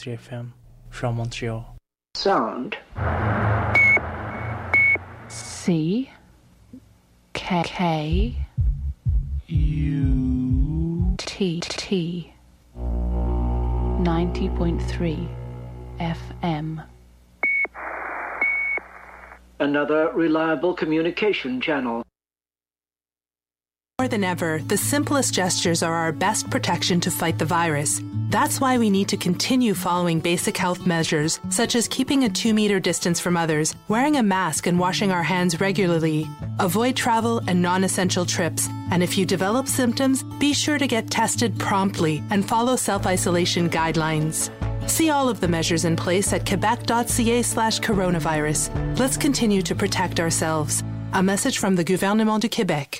FM from Montreal. Sound. C K U T 90.3 FM. Another reliable communication channel. More than ever, the simplest gestures are our best protection to fight the virus. That's why we need to continue following basic health measures, such as keeping a 2-meter distance from others, wearing a mask and washing our hands regularly. Avoid travel and non-essential trips. And if you develop symptoms, be sure to get tested promptly and follow self-isolation guidelines. See all of the measures in place at quebec.ca/coronavirus. Let's continue to protect ourselves. A message from the Gouvernement du Québec.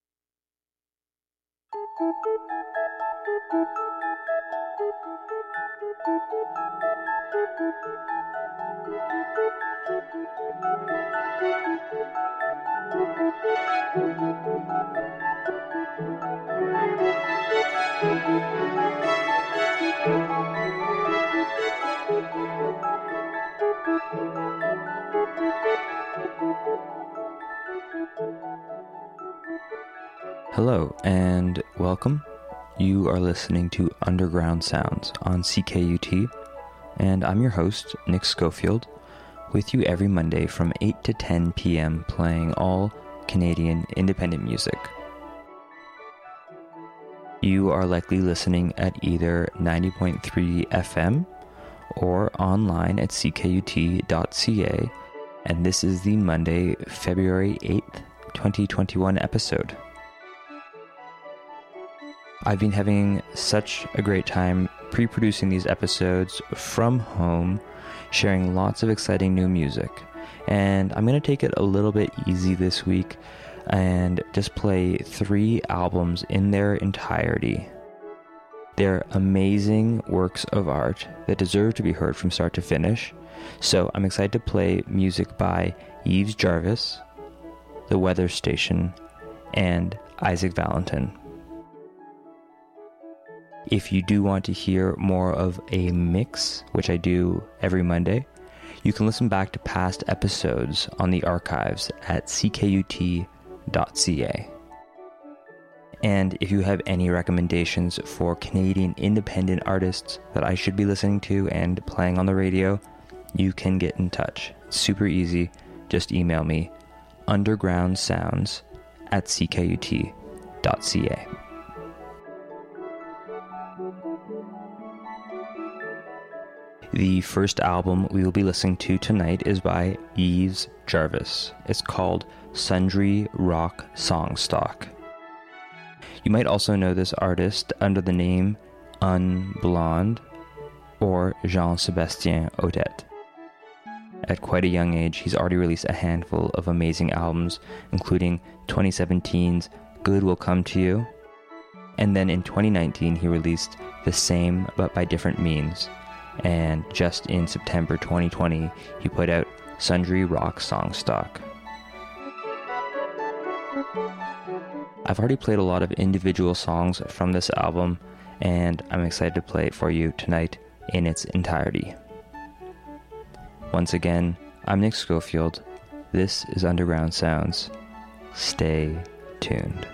Hello and welcome. You are listening to Underground Sounds on CKUT, and I'm your host, Nick Schofield, with you every Monday from 8 to 10 p.m. playing all Canadian independent music. You are likely listening at either 90.3 FM or online at ckut.ca, and this is the Monday, February 8th, 2021 episode. I've been having such a great time pre-producing these episodes from home, sharing lots of exciting new music. And I'm going to take it a little bit easy this week and just play 3 albums in their entirety. They're amazing works of art that deserve to be heard from start to finish. So I'm excited to play music by Yves Jarvis, The Weather Station, and Isaac Valentin. If you do want to hear more of a mix, which I do every Monday, you can listen back to past episodes on the archives at ckut.ca. And if you have any recommendations for Canadian independent artists that I should be listening to and playing on the radio, you can get in touch. It's super easy. Just email me, undergroundsounds@ckut.ca. The first album we will be listening to tonight is by Yves Jarvis. It's called Sundry Rock Songstock. You might also know this artist under the name Unblonde or Jean-Sébastien Odette. At quite a young age, he's already released a handful of amazing albums, including 2017's Good Will Come to You, and then in 2019 he released The Same But by Different Means. And just in September 2020, he put out Sundry Rock Songstock. I've already played a lot of individual songs from this album, and I'm excited to play it for you tonight in its entirety. Once again, I'm Nick Schofield. This is Underground Sounds. Stay tuned.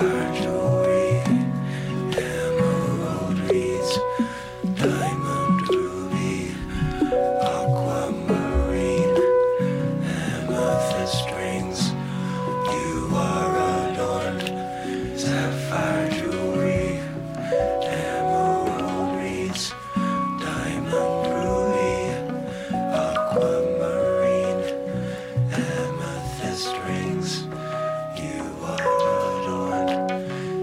sapphire jewelry, emerald wreaths, diamond ruby, aquamarine, amethyst strings. You are adorned, sapphire jewelry, emerald wreaths, diamond ruby, aquamarine, amethyst strings. You are adorned,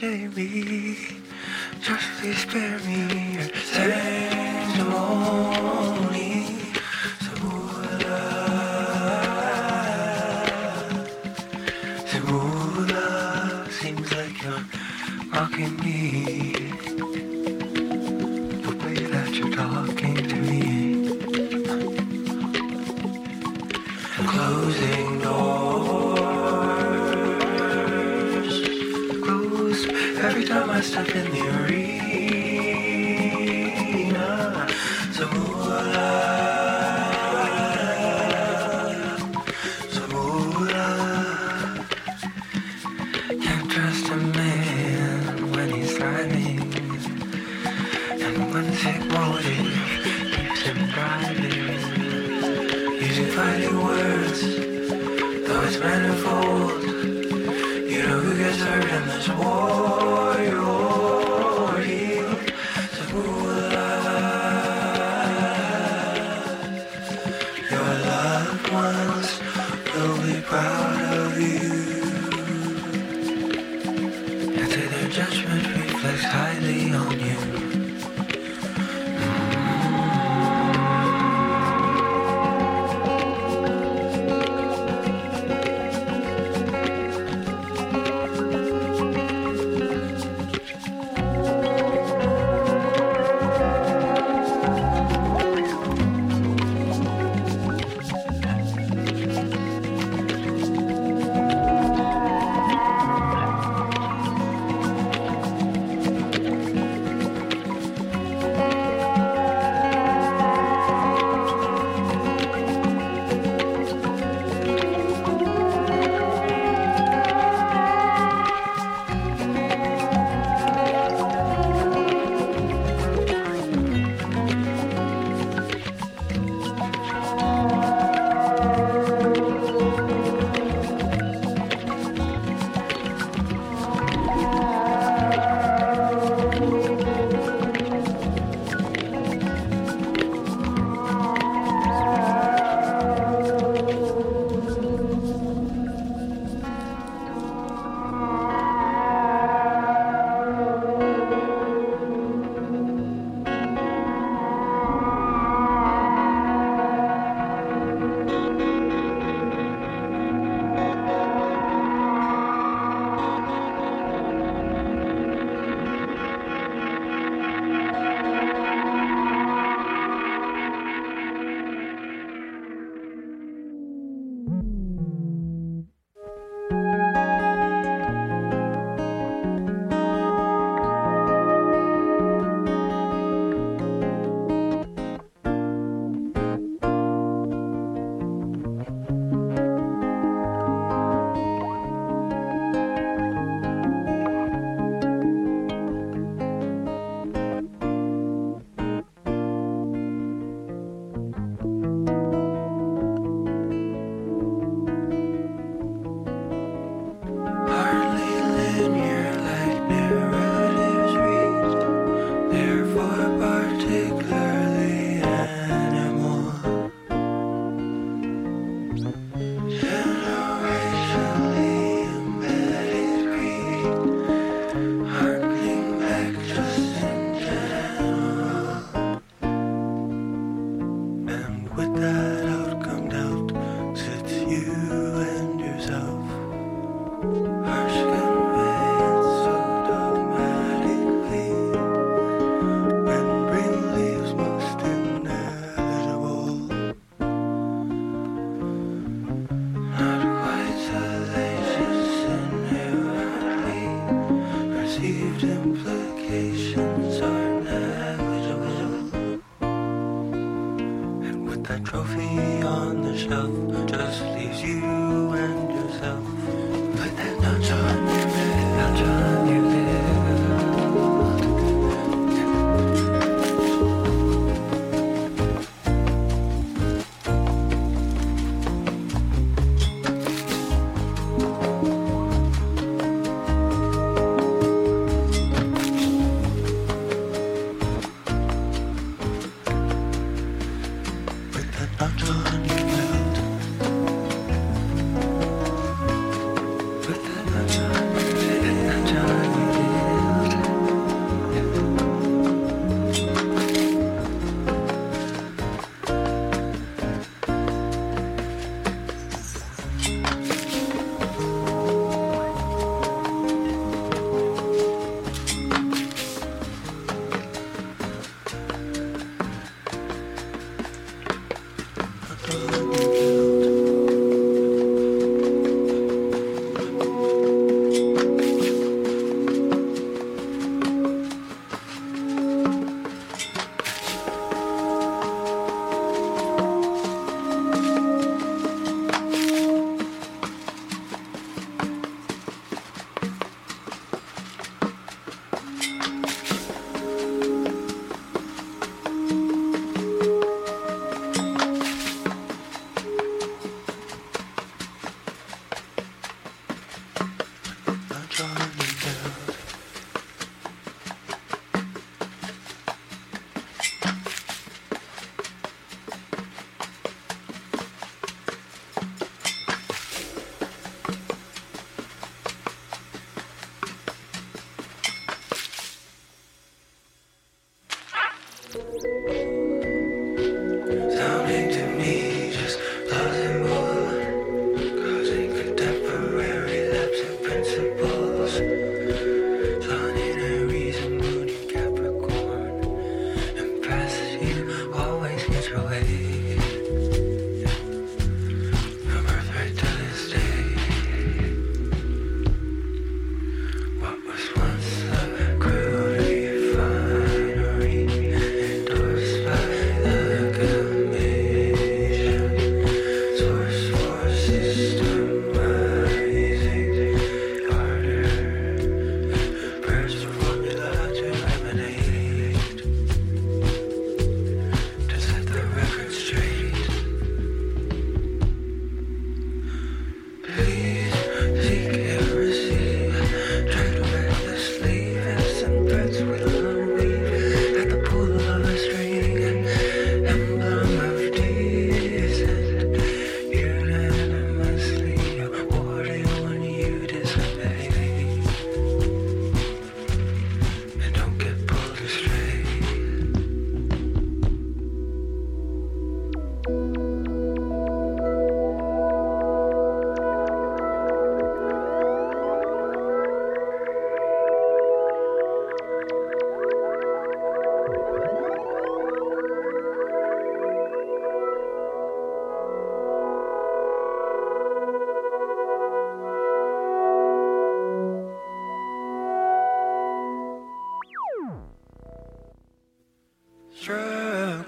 save me. Just please spare me your testimony. Samula, seems like you're mocking me. The way that you're talking to me. Closing doors. Close every time I step in the arena. Samula. Can't trust a man when he's thriving, and one sick motive keeps him driving. Using fighting words, though it's manifold. You know who gets hurt in this war, you're healed. Your loved ones will be proud of you. And say their judgment reflects highly on you.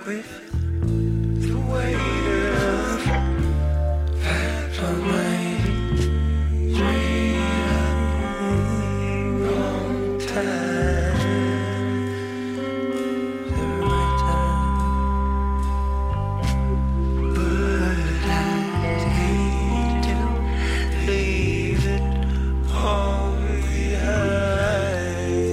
with the weight of facts on my wrong time, the right time, but I hate to leave it all behind,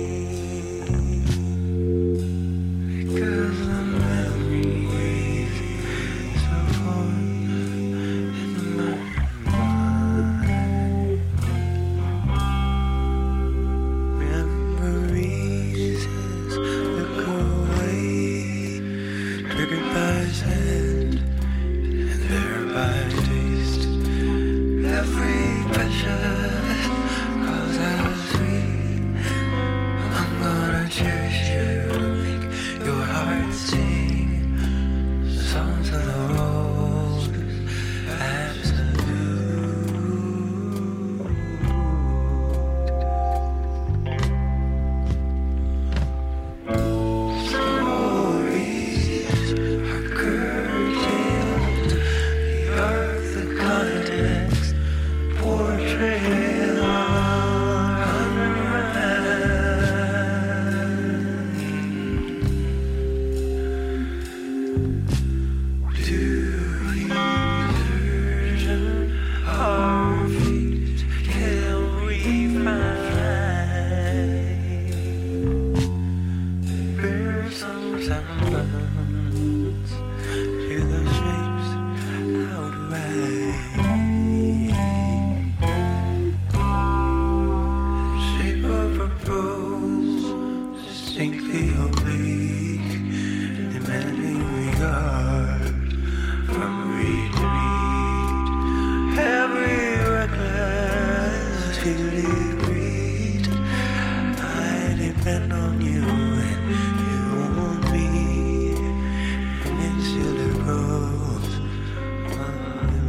because the memories so formed in my mind. Memories as they go away, triggered by scent and thereby taste. Every pressure calls out sweet. I'm gonna cherish you, make your heart sing the songs of the rose, absolute. Stories are curtailed, the earth, the context, portrayal unread. To desertion our feet can we find? Bear some semblance to the shapes outlined. Shape of a rose, distinctly oblique, demanding regard from reed to reed. Every reckless feeling breed. I depend on you and you on me. Peninsula grows on the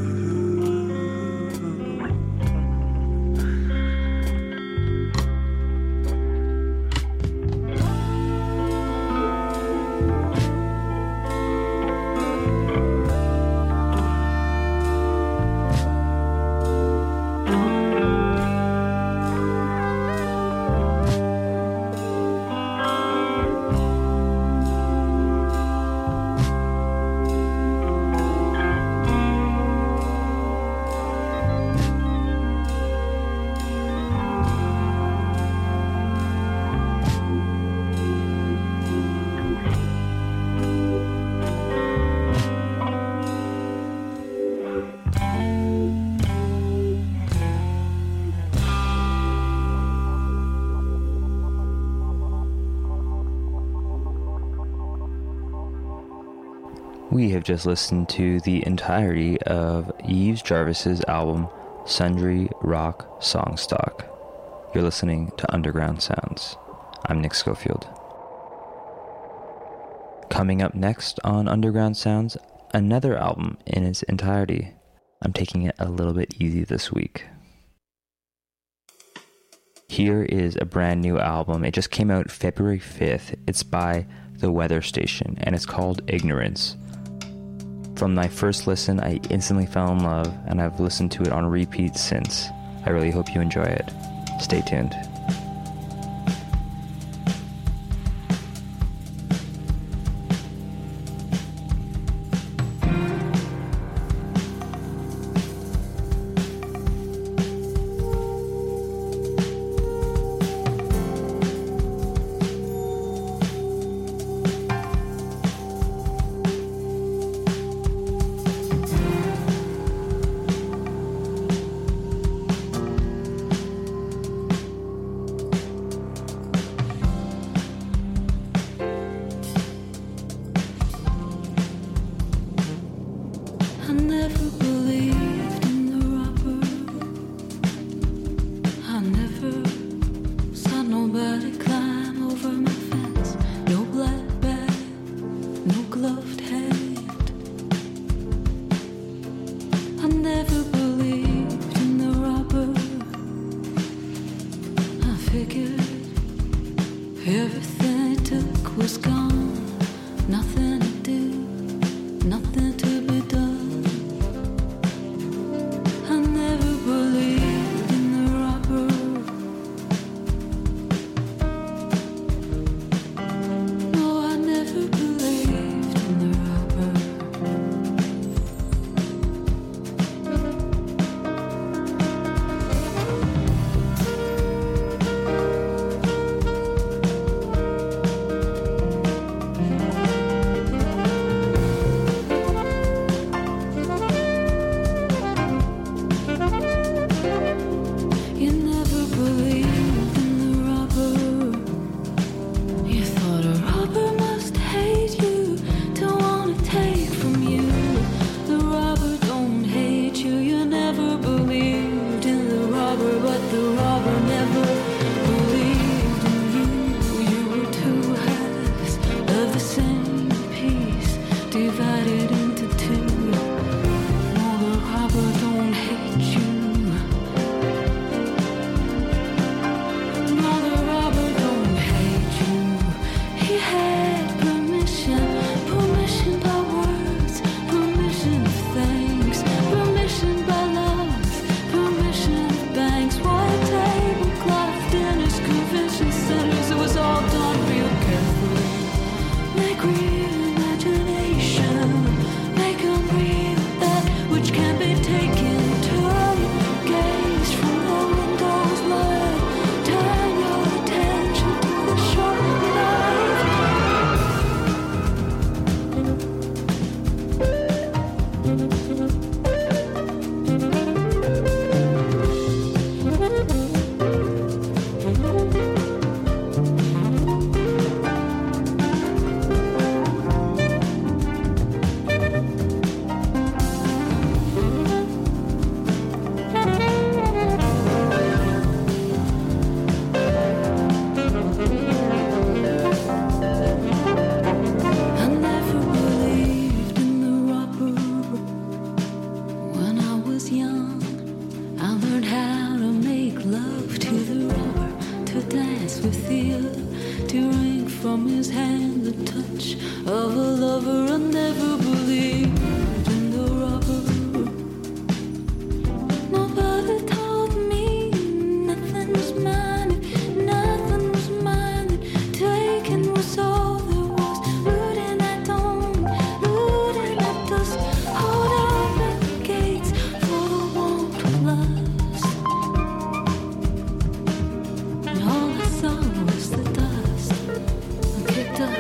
blue. We have just listened to the entirety of Yves Jarvis's album, Sundry Rock Songstock. You're listening to Underground Sounds. I'm Nick Schofield. Coming up next on Underground Sounds, another album in its entirety. I'm taking it a little bit easy this week. Here is a brand new album. It just came out February 5th. It's by The Weather Station, and it's called Ignorance. From my first listen, I instantly fell in love, and I've listened to it on repeat since. I really hope you enjoy it. Stay tuned. Everything I took was gone, nothing dance with the earth, tearing from his hand the touch of a lover. I never believed in the rubber. Nobody told me nothing was mine, nothing was mine. Taken was all there was. Rooting at dawn, rooting at dusk. Hold up at the gates for the warmth of lust. And all I saw was the dust I kicked up.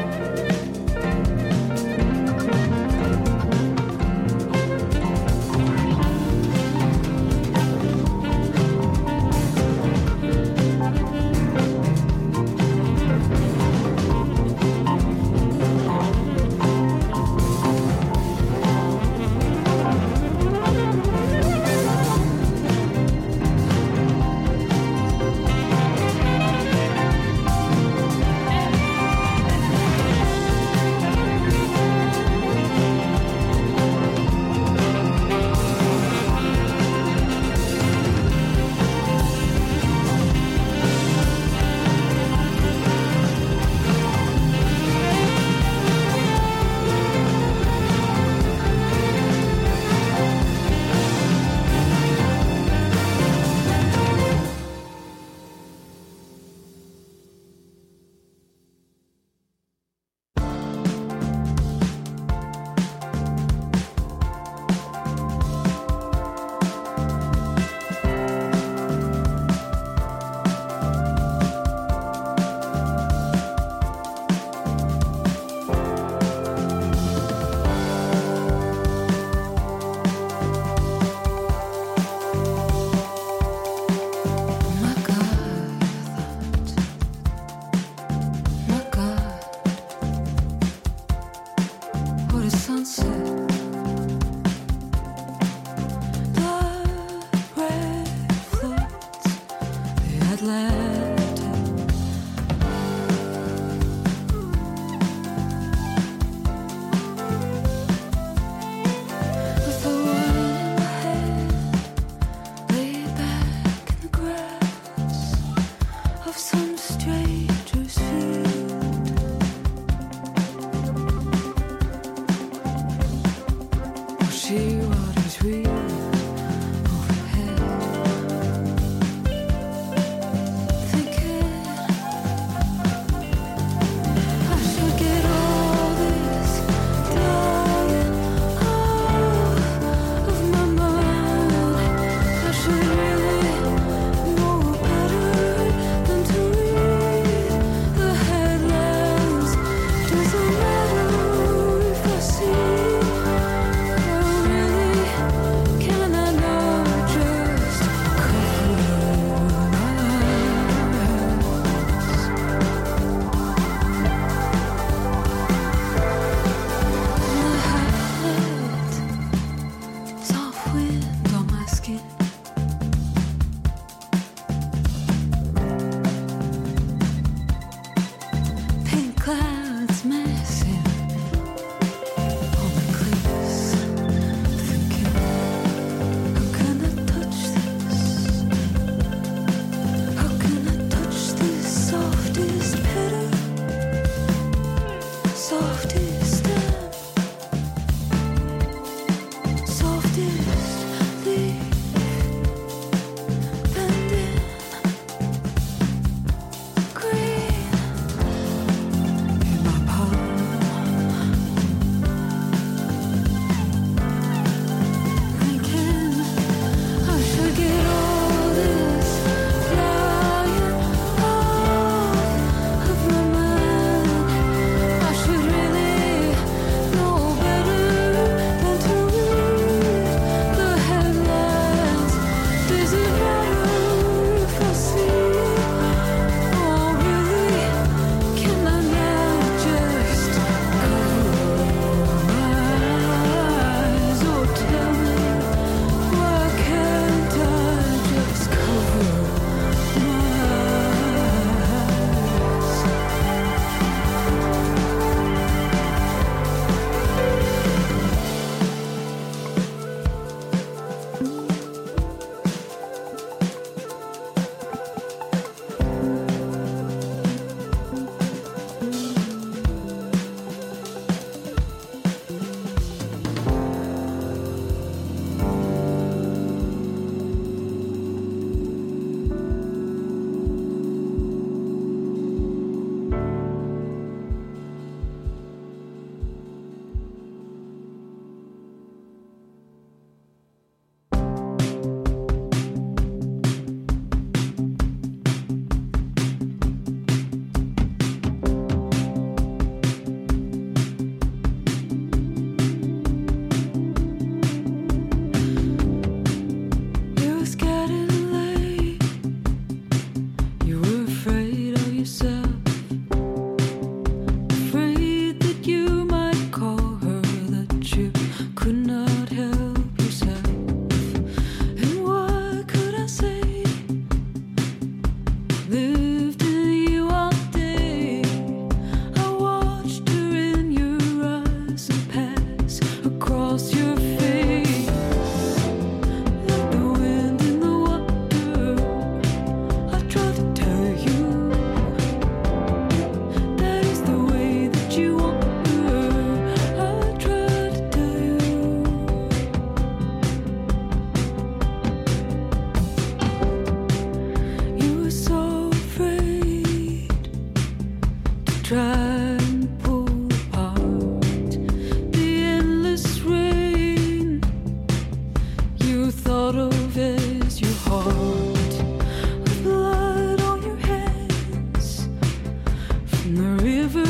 try and pull apart the endless rain you thought of as your heart, with blood on your hands from the river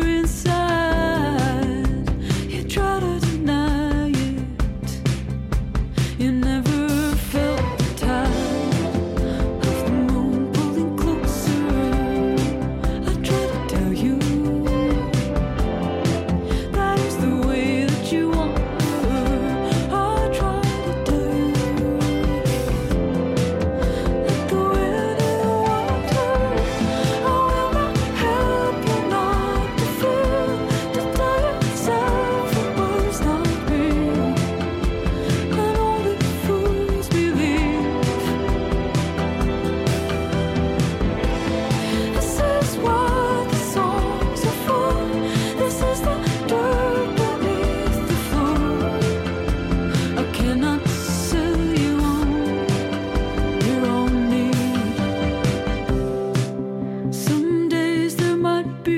inside. You try to deny it, you never felt the tide of the moon pulling closer. I try to tell you that is the way that you want her. I try to tell you that the wind in the water, I will not help you not to feel, to tell yourself it was not real, and only fools believe. This is what the songs are for. This is the dirt beneath the floor. I cannot sell you on your own need. Some days there might be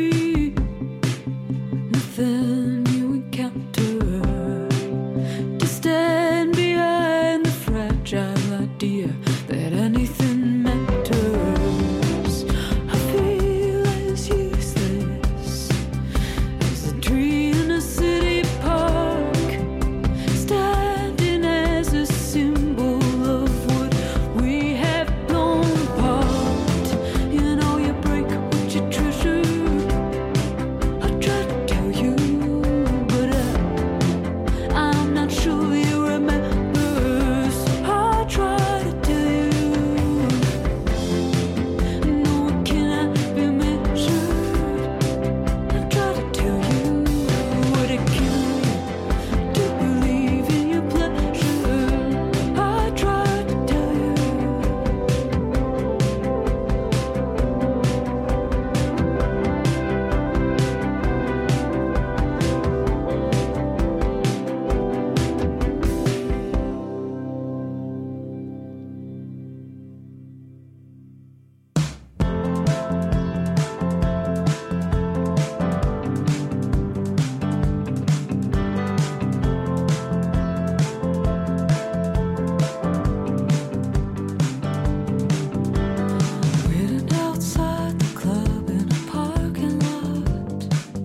nothing you encounter to stand behind the fragile idea that anything matters. I feel as useless as a tree in a city park, standing as a symbol of what we have blown apart. You know you break what you treasure. I try to tell you, but I'm not sure you remember. So I try to tell you, no, it cannot be measured. I try to tell you what it can to believe in your pleasure. I try to tell you. Waiting outside the club in a parking lot,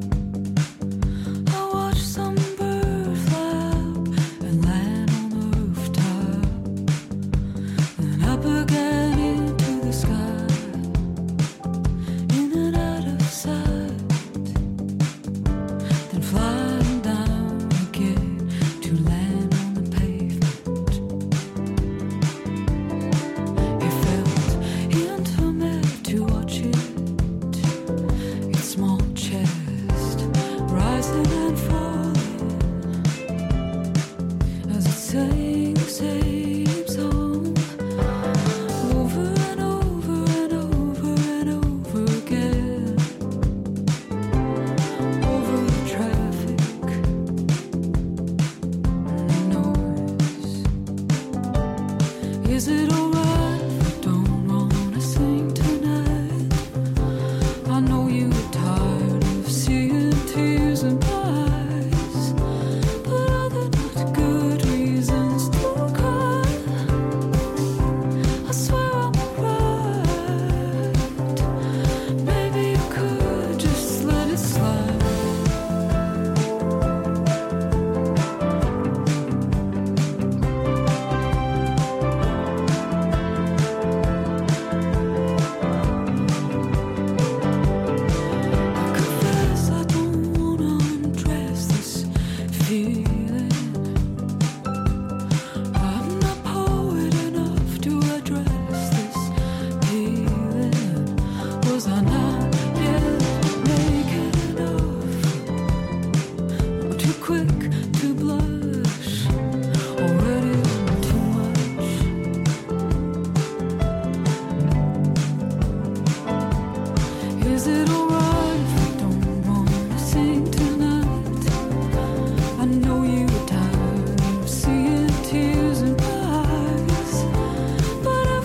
I watched some bird fly up and land on the rooftop. Then up again into the sky, in and out of sight. Then flying down again to land on the pavement. It felt intimate to watch it, its small chest rising and falling as it sang the same song over and over and over and over again, over the traffic and the noise. Is it alright if I don't wanna sing tonight? I know you're tired of seeing tears in my eyes, but are there not good reasons to cry? I swear I'm alright. Maybe you could just let it slide.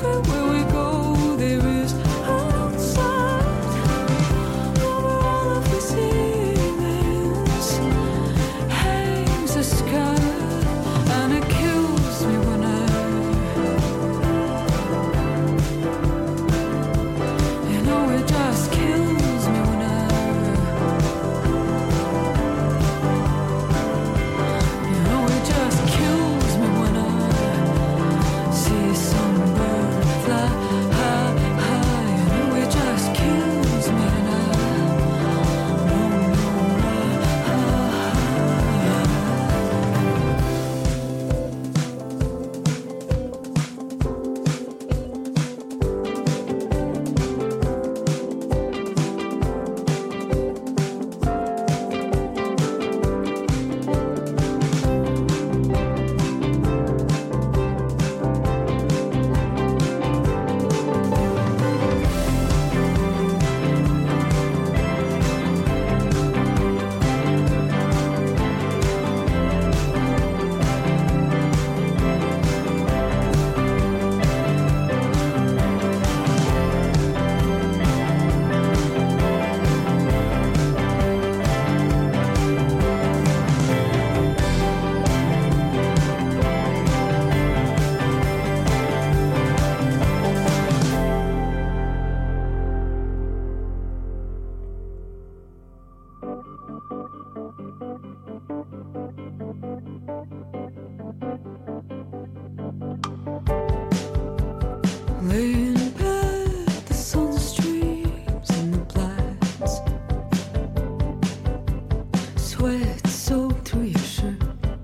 Over all of Laying in bed, the sun streams in the blinds. Sweat soaked through your shirt.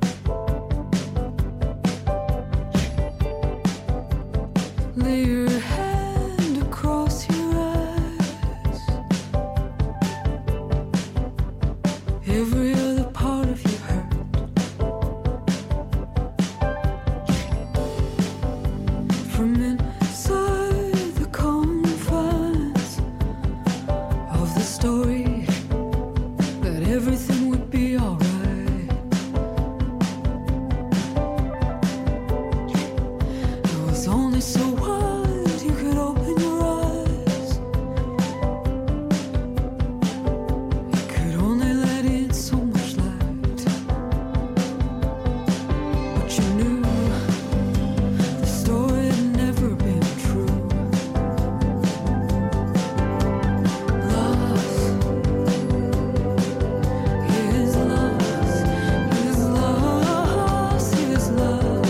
Lay your hand across your eyes. Every other part of you hurt. From inside the confines of the story that everything would be alright. It was only so wide you could open your eyes. You could only let in so much light. But you knew the story had never been true. Loss is loss, is loss, is loss,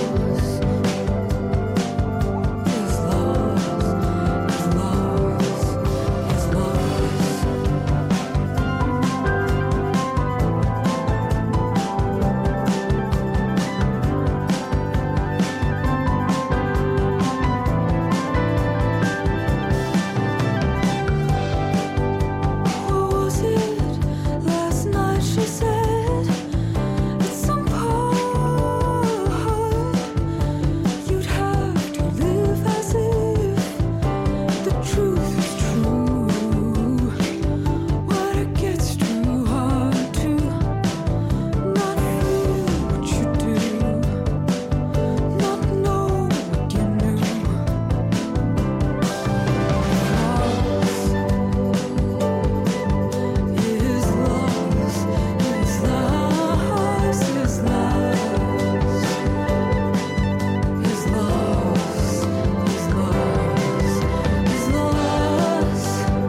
is loss, is loss. What was it last night she said? At some point you'd have to live as if the truth is true. But it gets too hard to not feel what you do, not know what you knew. Is lost, is lost, is lost, is lost, is lost, is lost,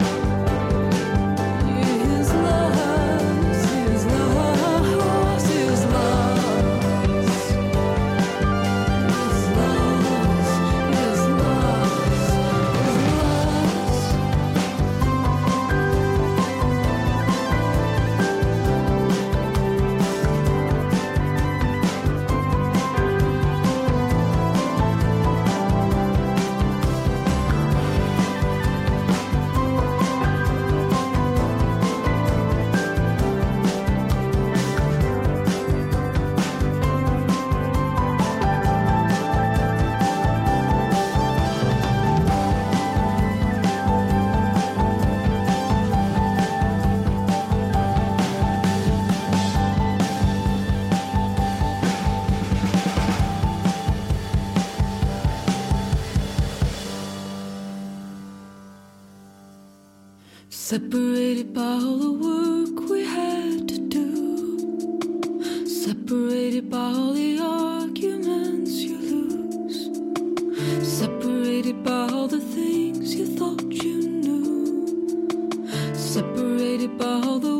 is lost, is lost, is separated by all the work we had to do, separated by all the arguments you lose, separated by all the things you thought you knew, separated by all the